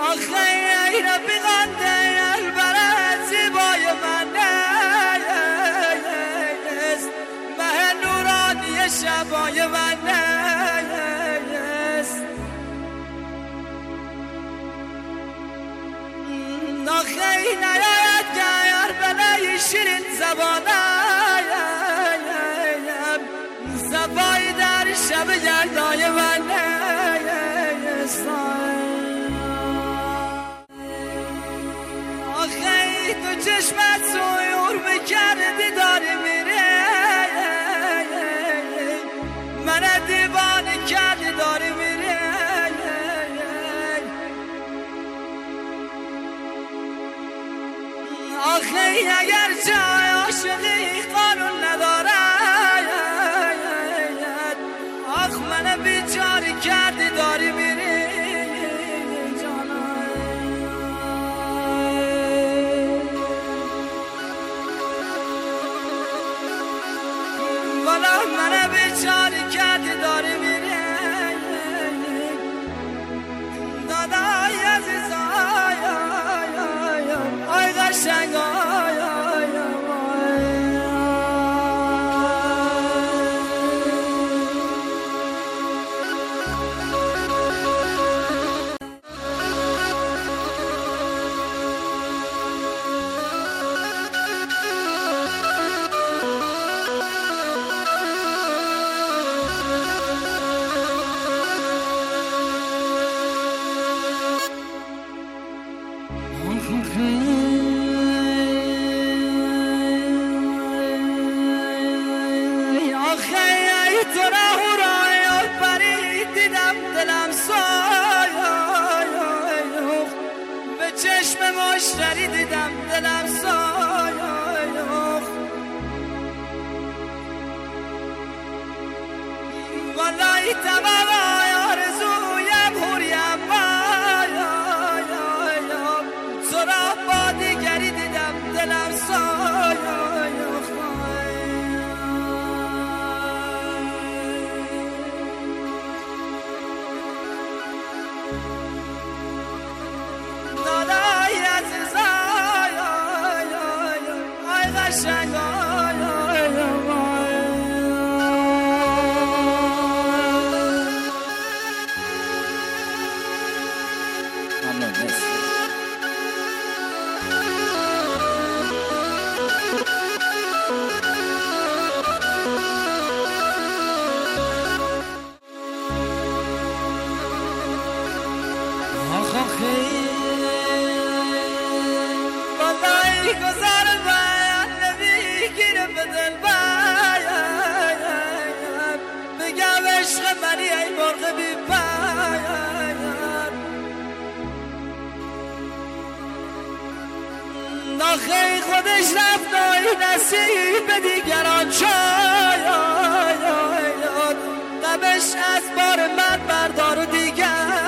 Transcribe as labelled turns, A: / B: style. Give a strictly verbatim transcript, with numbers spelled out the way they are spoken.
A: آخه ای رفیقان دل برای زیبای من نیست، مه نورانی شبای من نیست. آخه ای نیاید گر بلای شیرین زبانم، زبایی در شب گردای من نیست. آخه تو چشمت سویور بکردی داری میره، من دیوانه کردی داری میره. آخه اگر جای عاشقی قانون ندارد، آخ من بیچاره کردی داری میری والا، من بیچاره کردی داری میری دادای عزیز. آی آی آی آی قشنگ آی آی چشم مشتری دیدم دلم سایخ، والله تمام آرزویم حوریم سراب با دیگری دیدم دلم سایخ. گذار باید نمیگیره به دل باید بگم عشق منی ای مرغ بی باید. آخه خودش رفت نایی نصیب دیگران شاید، غمش از بار من بردار و دیگر